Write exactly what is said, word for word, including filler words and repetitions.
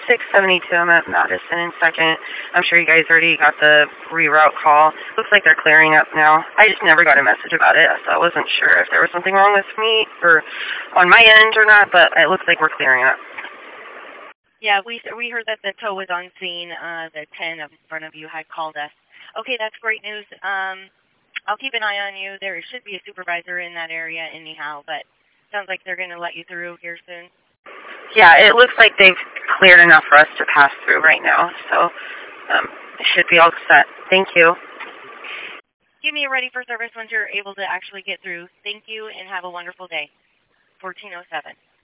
six seventy-two. I'm at Madison in Second. I'm sure you guys already got the reroute call. Looks like they're clearing up now. I just never got a message about it, so I wasn't sure if there was something wrong with me or on my end or not, but it looks like we're clearing up. Yeah, we we heard that the tow was on scene. Uh, the ten in front of you had called us. Okay, that's great news. Um, I'll keep an eye on you. There should be a supervisor in that area anyhow, but sounds like they're going to let you through here soon. Yeah, it looks like they've cleared enough for us to pass through right now, so um, it should be all set. Thank you. Give me a ready for service once you're able to actually get through. Thank you, and have a wonderful day. fourteen oh seven.